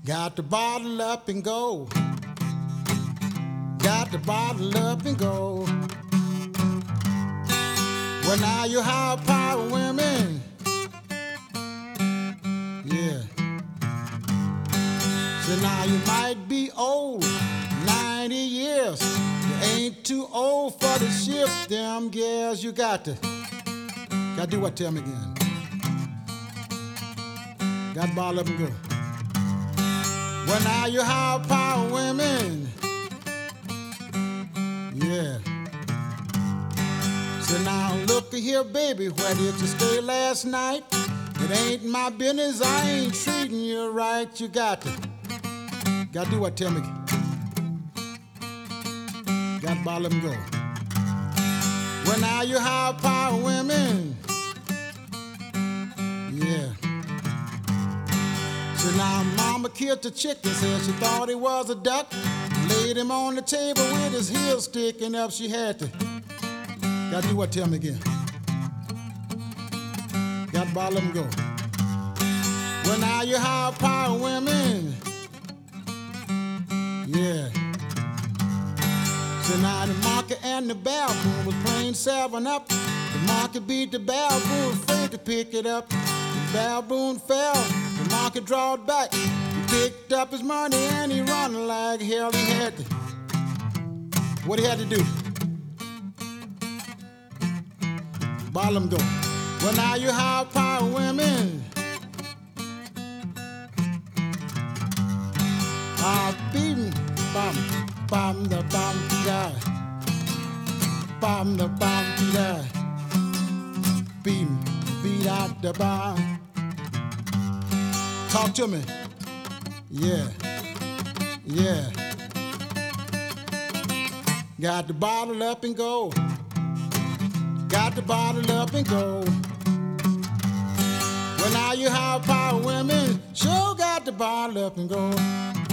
Got to bottle up and go. Got to bottle up and go. Well, now you high power women. Yeah. So now you might be old, 90 years. You ain't too old for the ship, them girls. You got to do what? Tell me again. Got to bottle up and go. Well, now you high power women. Yeah. So now look here, baby, where did you stay last night? It ain't my business, I ain't treating you right. You got to do what? Tell me. Got to bottle up and go. Well, now you high power women. Yeah. So now mama killed the chicken, said she thought he was a duck. Laid him on the table with his heels sticking up. She had to. Got to do what? Tell me again. Got to bottle up and go. Well, now you high power women. Yeah. So now the monkey and the baboon was playing 7-Up. The monkey beat the baboon, afraid to pick it up. The baboon fell, the monkey drawed back. He picked up his money and he run like hell. He had to. What he had to do? Bottle him go. Well, now you high power women. Beatin', bum, bum, the bum, da. Bum, the bum, da. Beat out the bomb. Talk to me. Yeah. Yeah. Got to bottle up and go. Got to bottle up and go. Well, now you high power women sure got to bottle up and go.